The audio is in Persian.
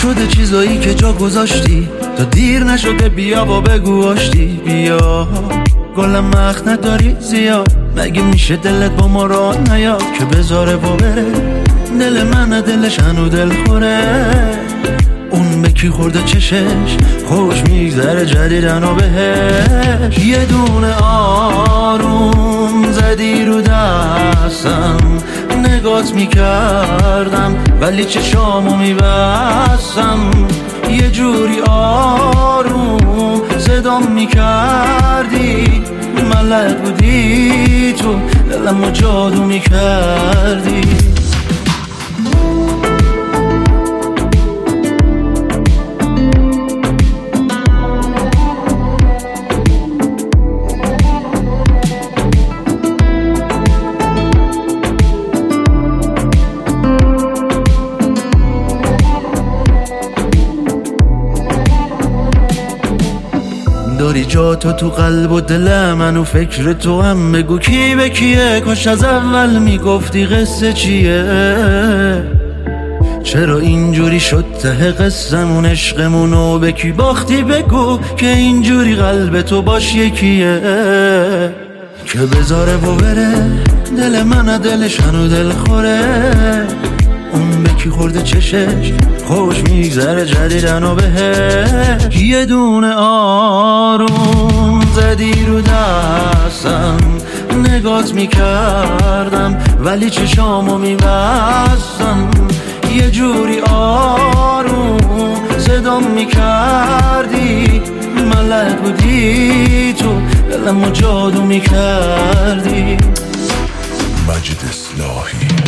شده چیزایی که جا گذاشتی تا دیر نشده بیا و بگو آشتی. بیا گلم مخ نداری زیاد، مگه میشه دلت با ما راه نیاد که بذاره و بره. دل من دلش هنو دل خوره، اون به کی خورده چشش خوش میگذره جدیدن و بهش. یه دونه آروم زدی رو دستم، نگات میکردم ولی چشامو میبستم. یه جوری آروم صدام میکردی، ملک بودی تو دلمو جادو میکردی. داری جا تو قلب و دل من و فکر تو هم. بگو کی به کیه، کاش از اول میگفتی قصه چیه. چرا اینجوری شد ته قصمون عشقمونو به کی باختی. بگو که اینجوری قلب تو باش یکیه که بذاره و بره. دل من دلش هنو دل خوره، اون به کی خورده چشش خوش میگذره جدیدن و بهش. یه دونه آروم زدی رو دستم، نگات میکردم ولی چشامو میبستم. یه جوری آروم صدام میکردی، ملک بودی تو دلمو جادو میکردی. مجید اصلاحی